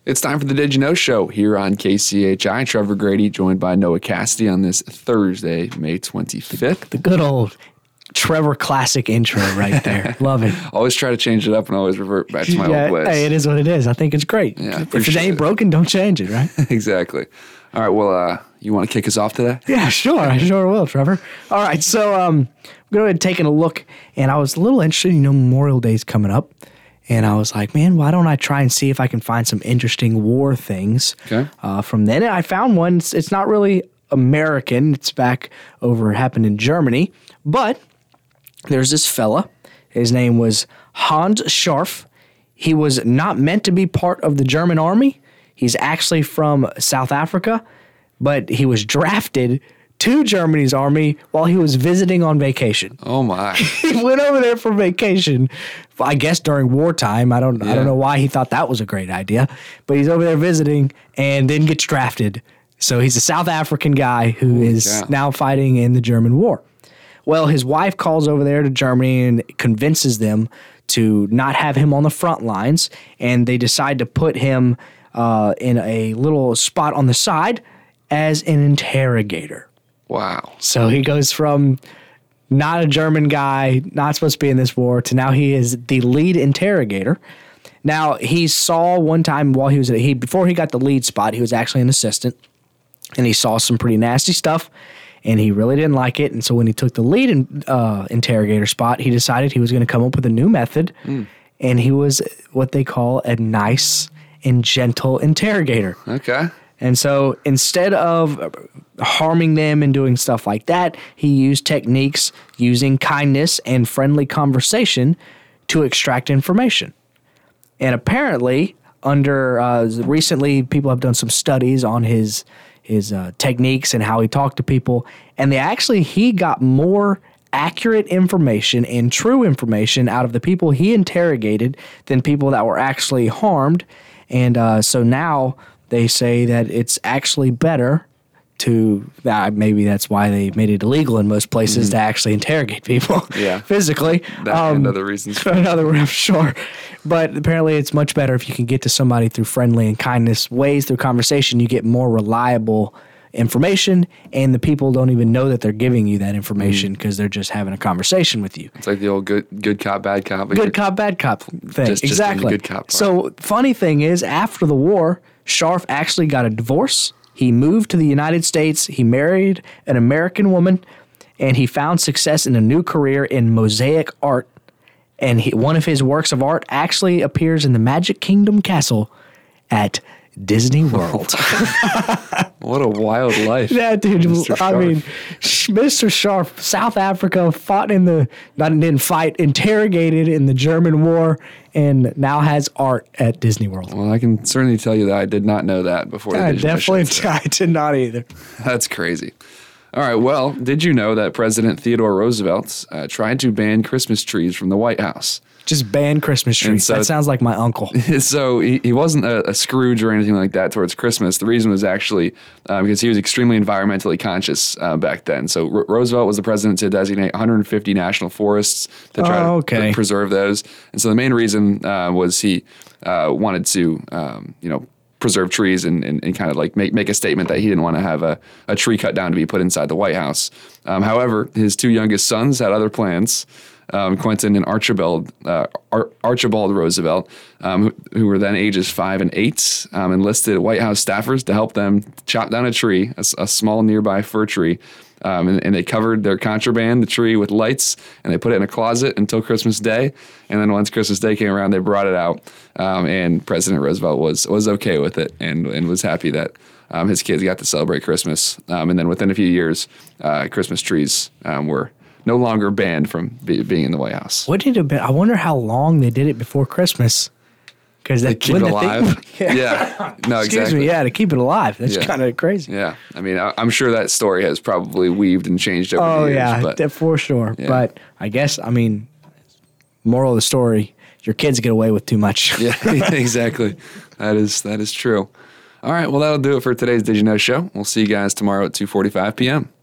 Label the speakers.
Speaker 1: It's time for the Did You Know Show here on KCHI. Trevor Grady joined by Noah Cassidy on this Thursday, May 25th.
Speaker 2: The good old Trevor classic intro right there. Love it.
Speaker 1: Always try to change it up and always revert back to my old ways.
Speaker 2: Hey, it is what it is. I think it's great.
Speaker 1: Yeah,
Speaker 2: if it ain't broken, don't change it, right?
Speaker 1: Exactly. All right, well, you want to kick us off today?
Speaker 2: Yeah, sure. I sure will, Trevor. All right, so I'm going to taking a look, and I was a little interested. Memorial Day's coming up. And I was like, man, why don't I try and see if I can find some interesting war things from then? And I found one. It's not really American. It's back over, happened in Germany. But there's this fella. His name was Hans Scharf. He was not meant to be part of the German army. He's actually from South Africa, but he was drafted to Germany's army while he was visiting on vacation.
Speaker 1: Oh my!
Speaker 2: He went over there for vacation, I guess during wartime. I don't know why he thought that was a great idea, but he's over there visiting and then gets drafted. So he's a South African guy who is now fighting in the German war. Well, his wife calls over there to Germany and convinces them to not have him on the front lines, and they decide to put him in a little spot on the side as an interrogator.
Speaker 1: Wow.
Speaker 2: So he goes from not a German guy, not supposed to be in this war, to now he is the lead interrogator. Now, he saw one time while he was before he got the lead spot, he was actually an assistant, and he saw some pretty nasty stuff, and he really didn't like it. And so when he took the lead interrogator spot, he decided he was going to come up with a new method, and he was what they call a nice and gentle interrogator.
Speaker 1: Okay.
Speaker 2: And so instead of harming them and doing stuff like that, he used techniques using kindness and friendly conversation to extract information. And apparently, recently, people have done some studies on his techniques and how he talked to people, and he got more accurate information and true information out of the people he interrogated than people that were actually harmed. And so now they say that it's actually better to, maybe that's why they made it illegal in most places to actually interrogate people physically.
Speaker 1: And other reasons.
Speaker 2: Sure. But apparently it's much better if you can get to somebody through friendly and kindness ways, through conversation. You get more reliable information, and the people don't even know that they're giving you that information because they're just having a conversation with you.
Speaker 1: It's like the old good cop, bad cop.
Speaker 2: Good cop, bad cop thing.
Speaker 1: Just
Speaker 2: exactly.
Speaker 1: the good cop part.
Speaker 2: So funny thing is, after the war, Scharf actually got a divorce. He moved to the United States. He married an American woman, and he found success in a new career in mosaic art. And one of his works of art actually appears in the Magic Kingdom Castle at Disney World.
Speaker 1: What a wild life.
Speaker 2: Yeah, dude. Mr. Scharf, South Africa, interrogated in the German war, and now has art at Disney World.
Speaker 1: Well, I can certainly tell you that I did not know that before.
Speaker 2: I did not either.
Speaker 1: That's crazy. All right, well, did you know that President Theodore Roosevelt tried to ban Christmas trees from the White House?
Speaker 2: Just ban Christmas trees. That sounds like my uncle.
Speaker 1: So he wasn't a Scrooge or anything like that towards Christmas. The reason was actually because he was extremely environmentally conscious back then. So Roosevelt was the president to designate 150 national forests to try to preserve those. And so the main reason was he wanted to, preserve trees and kind of like make a statement that he didn't want to have a tree cut down to be put inside the White House. However, his two youngest sons had other plans. Quentin and Archibald Roosevelt, who were then ages 5 and 8, enlisted White House staffers to help them chop down a tree, a small nearby fir tree, and they covered their contraband, the tree, with lights, and they put it in a closet until Christmas Day. And then once Christmas Day came around, they brought it out, and President Roosevelt was okay with it and was happy that his kids got to celebrate Christmas. And then within a few years, Christmas trees were no longer banned from being in the White House.
Speaker 2: I wonder how long they did it before Christmas. Because they
Speaker 1: keep it alive. Yeah. No,
Speaker 2: Excuse me. Yeah, to keep it alive. That's kind of crazy.
Speaker 1: Yeah. I mean, I'm sure that story has probably weaved and changed over the years.
Speaker 2: Oh, yeah, for sure. Yeah. But I guess, moral of the story, your kids get away with too much.
Speaker 1: Yeah, exactly. That is true. All right. Well, that'll do it for today's Did You Know Show. We'll see you guys tomorrow at 2:45 p.m.